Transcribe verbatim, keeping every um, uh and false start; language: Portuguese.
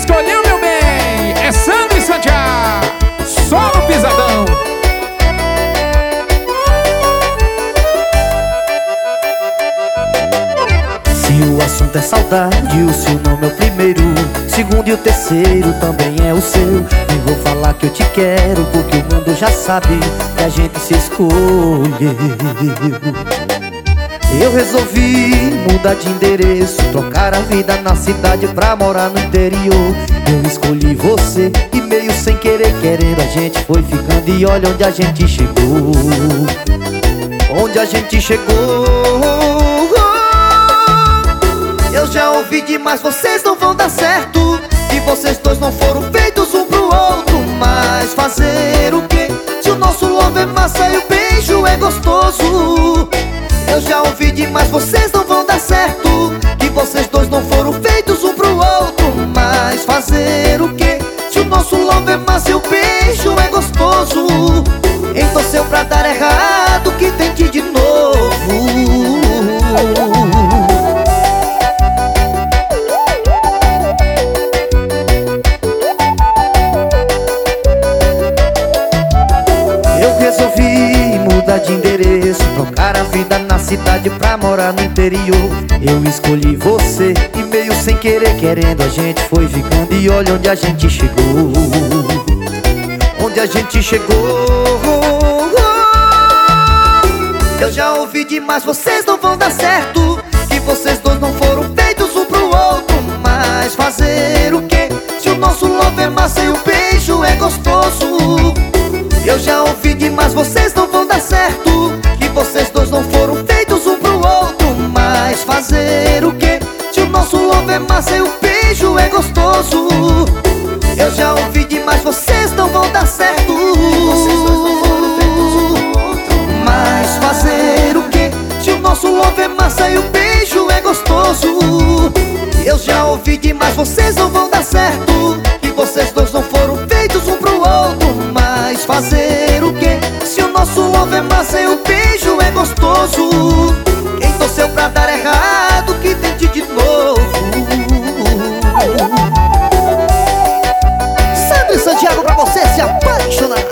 escolheu, meu bem, é Sandro e Santiago, só no pisadão. Se o assunto é saudade, o seu nome é o primeiro, segundo e o terceiro também é o seu. Nem vou falar que eu te quero, porque o mundo já sabe que a gente se escolheu. Eu resolvi mudar de endereço, trocar a vida na cidade pra morar no interior. Eu escolhi você e meio sem querer, querendo, a gente foi ficando. E olha onde a gente chegou, onde a gente chegou. Eu já ouvi demais, vocês não vão dar certo, e vocês dois não foram feitos um pro outro. Mas fazer o quê? Se o nosso love é massa e o beijo é gostoso. Eu já ouvi demais, vocês não vão dar certo, que vocês dois não foram feitos um pro outro. Mas fazer o quê? Se o nosso love é massa e o beijo é gostoso. Então seu pra dar errado, que tente de novo. Eu resolvi mudar de endereço, trocar a vida na cidade pra morar no interior. Eu escolhi você e meio sem querer, querendo, a gente foi ficando. E olha onde a gente chegou, onde a gente chegou. Eu já ouvi demais, vocês não vão dar certo, que vocês dois não foram feitos um pro outro. Mas fazer o quê? Se o nosso love é massa e o beijo é gostoso. Eu já ouvi demais, vocês não vão dar certo, que vocês dois não foram feitos um pro outro. Mas fazer o quê? Se o nosso love é massa e o beijo é gostoso. Eu já ouvi demais, vocês não vão dar certo, mas fazer o quê? Se o nosso love é massa e o beijo é gostoso. Eu já ouvi demais, vocês não vão dar certo, que vocês dois não foram feitos um pro outro. Mas fazer o quê? Se o nosso love é massa e o beijo é gostoso. Quem torceu pra dar errado, que tente de novo. Sandro e Santiago pra você se apaixonar.